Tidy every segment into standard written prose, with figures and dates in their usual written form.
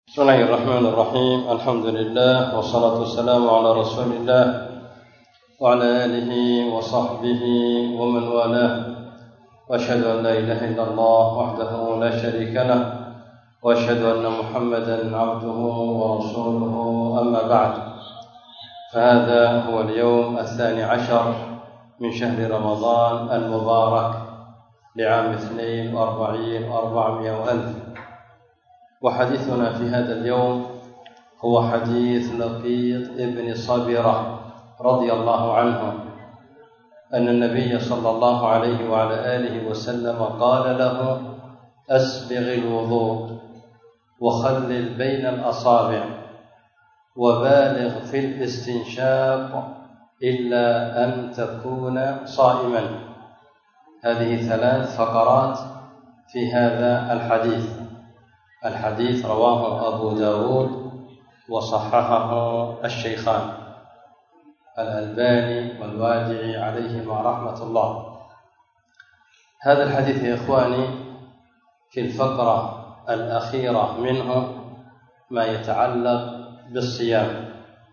بسم الله الرحمن الرحيم. الحمد لله والصلاة والسلام على رسول الله وعلى آله وصحبه ومن والاه، وأشهد أن لا إله إلا الله وحده لا شريك له، وأشهد أن محمدا عبده ورسوله. أما بعد، فهذا هو اليوم 12 من شهر رمضان المبارك لعام 42 و400 وألف. وحديثنا في هذا اليوم هو حديث لقيط ابن صبرة رضي الله عنه أن النبي صلى الله عليه وعلى آله وسلم قال له: أسبغ الوضوء وخلل بين الأصابع وبالغ في الاستنشاق إلا أن تكون صائما. هذه 3 فقرات في هذا الحديث رواه أبو داود وصححه الشيخان الألباني والوادعي عليهما رحمة الله. هذا الحديث يا إخواني في الفقرة الأخيرة منه ما يتعلق بالصيام،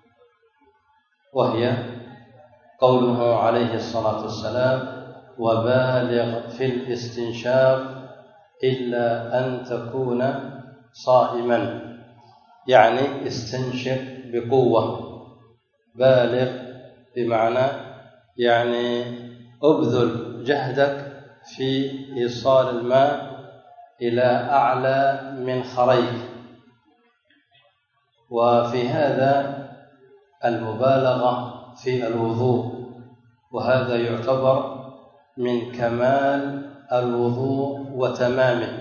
وهي قوله عليه الصلاة والسلام: وبالغ في الاستنشاق إلا أن تكون صائما، يعني استنشق بقوة. بالغ بمعنى يعني أبذل جهدك في إيصال الماء إلى أعلى من خريك. وفي هذا المبالغة في الوضوء، وهذا يعتبر من كمال الوضوء وتمامه.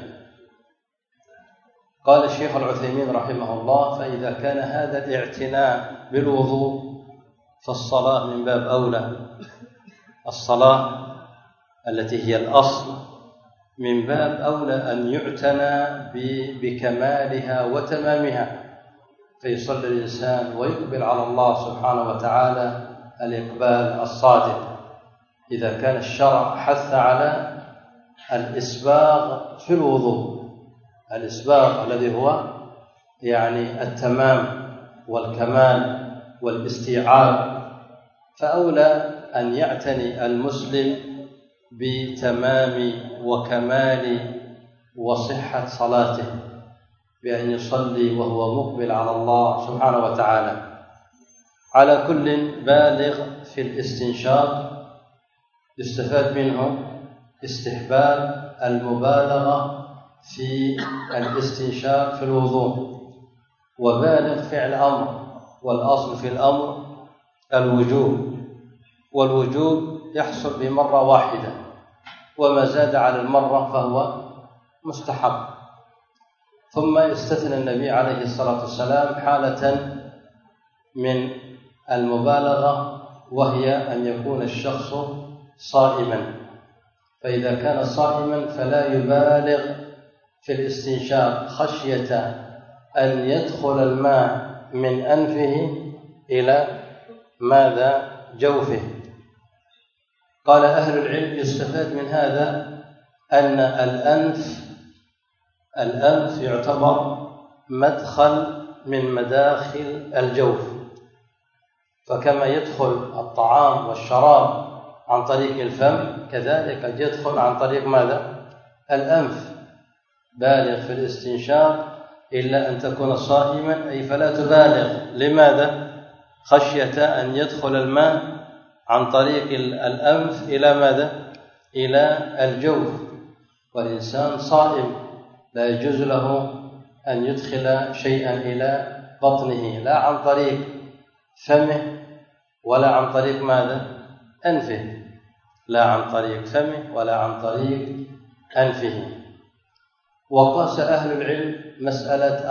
قال الشيخ العثيمين رحمه الله: فإذا كان هذا الاعتناء بالوضوء فالصلاة من باب أولى. الصلاة التي هي الأصل من باب أولى أن يعتنى بكمالها وتمامها، فيصلي الإنسان ويقبل على الله سبحانه وتعالى الإقبال الصادق. إذا كان الشرع حث على الإسباغ في الوضوء، الإسباغ الذي هو يعني التمام والكمال والاستيعاب، فأولى أن يعتني المسلم بتمام وكمال وصحة صلاته بأن يصلي وهو مقبل على الله سبحانه وتعالى. على كل بالغ في الاستنشاق يستفاد منه استحباب المبالغة في الاستنشاق في الوضوء، وبالغ فعل أمر، والأصل في الأمر الوجوب، والوجوب يحصل بمرة واحدة، وما زاد على المرة فهو مستحب. ثم يستثنى النبي عليه الصلاة والسلام حالة من المبالغة، وهي أن يكون الشخص صائما. فإذا كان صائما فلا يبالغ في الاستنشاق خشية أن يدخل الماء من أنفه إلى ماذا؟ جوفه. قال أهل العلم: يستفاد من هذا أن الأنف يعتبر مدخل من مداخل الجوف، فكما يدخل الطعام والشراب عن طريق الفم كذلك يدخل عن طريق ماذا؟ الأنف. بالغ في الاستنشاق إلا أن تكون صائما، أي فلا تبالغ. لماذا؟ خشية أن يدخل الماء عن طريق الأنف إلى ماذا؟ إلى الجوف، والإنسان صائم لا يجوز له أن يدخل شيئا إلى بطنه، لا عن طريق فمه ولا عن طريق ماذا؟ أنفه، لا عن طريق فمه ولا عن طريق أنفه. وقاس أهل العلم مسألة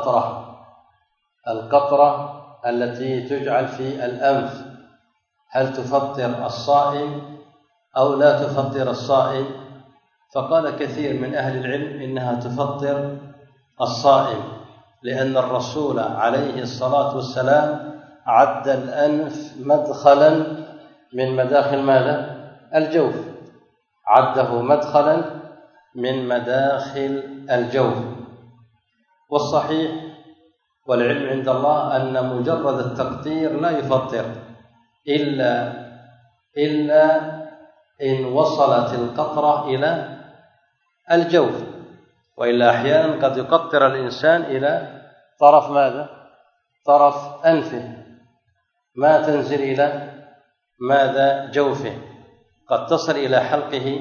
القطرة التي تجعل في الأنف، هل تفطر الصائم أو لا تفطر الصائم؟ فقال كثير من أهل العلم إنها تفطر الصائم، لأن الرسول عليه الصلاة والسلام عد الأنف مدخلا من مداخل ماذا؟ الجوف، عده مدخلا من مداخل الجوف. والصحيح والعلم عند الله أن مجرد التقطير لا يفطر إلا إن وصلت القطرة إلى الجوف، وإلا أحيانا قد يقطر الإنسان إلى طرف ماذا؟ طرف أنفه، ما تنزل إلى ماذا؟ جوفه، قد تصل إلى حلقه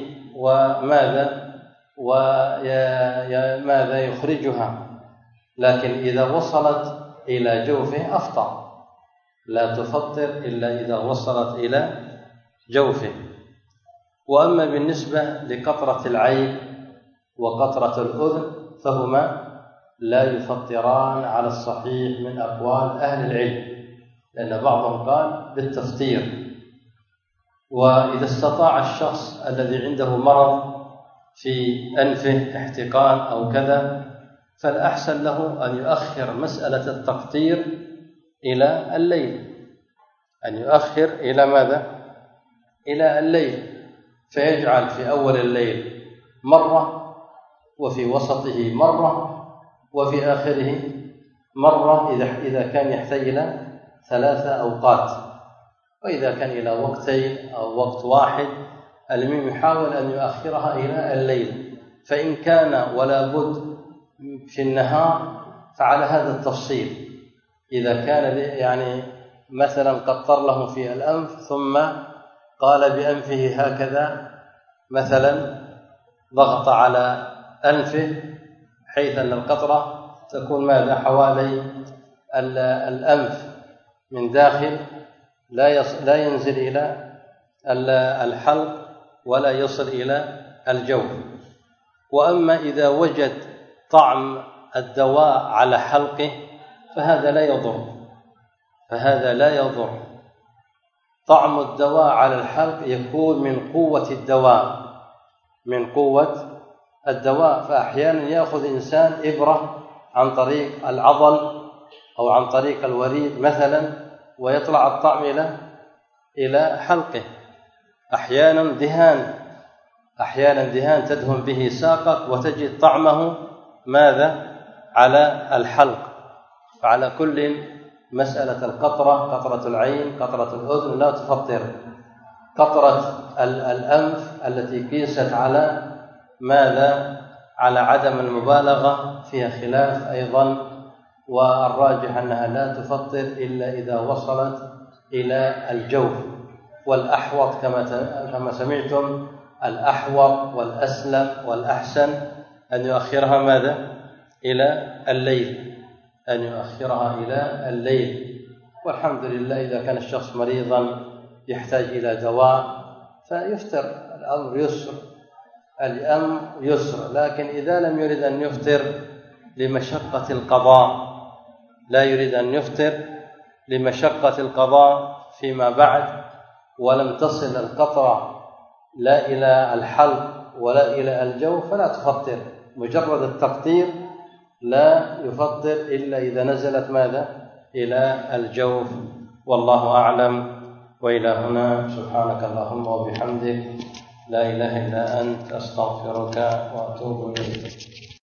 وماذا يخرجها، لكن إذا وصلت إلى جوفه أفطر، لا تفطر إلا إذا وصلت إلى جوفه. وأما بالنسبة لقطرة العين وقطرة الأذن فهما لا يفطران على الصحيح من أقوال أهل العلم، لأن بعضهم قال بالتفطير. وإذا استطاع الشخص الذي عنده مرض في أنفه احتقان أو كذا فالأحسن له أن يؤخر مسألة التقطير إلى الليل، أن يؤخر إلى ماذا؟ إلى الليل، فيجعل في أول الليل مرة، وفي وسطه مرة، وفي آخره مرة إذا كان يحتاج إلى 3 أوقات، وإذا كان إلى وقتين أو وقت واحد المهم يحاول أن يؤخرها إلى الليل. فإن كان ولا بد في النهار فعلى هذا التفصيل، إذا كان يعني مثلا قطر له في الأنف ثم قال بأنفه هكذا مثلا، ضغط على أنفه حيث أن القطرة تكون ماذا؟ حوالي الأنف من داخل، لا ينزل إلى الحلق ولا يصل إلى الجوف. وأما إذا وجد طعم الدواء على حلقه فهذا لا يضر. طعم الدواء على الحلق يكون من قوة الدواء، فأحيانا يأخذ إنسان إبرة عن طريق العضل أو عن طريق الوريد مثلا ويطلع الطعم إلى حلقه. أحيانا دهان تدهن به ساقك وتجد طعمه ماذا؟ على الحلق. فعلى كل مسألة القطرة، قطرة العين، قطرة الأذن لا تفطر. قطرة الأنف التي قيست على ماذا؟ على عدم المبالغة فيها خلاف أيضا، والراجح أنها لا تفطر إلا إذا وصلت إلى الجوف. والأحوط كما سمعتم، الأحوط والأسلم والأحسن أن يؤخرها ماذا؟ إلى الليل. والحمد لله إذا كان الشخص مريضا يحتاج إلى دواء فيفطر، الأمر يسر. لكن إذا لم يرد أن يفطر لمشقة القضاء، لا يريد أن يفطر لمشقة القضاء فيما بعد، ولم تصل القطرة لا إلى الحلق ولا إلى الجوف فلا تفطر. مجرد التقطير لا يفطر إلا إذا نزلت ماذا؟ إلى الجوف. والله أعلم. وإلى هنا سبحانك اللهم وبحمدك، لا إله إلا أنت، أستغفرك وأتوب إليك.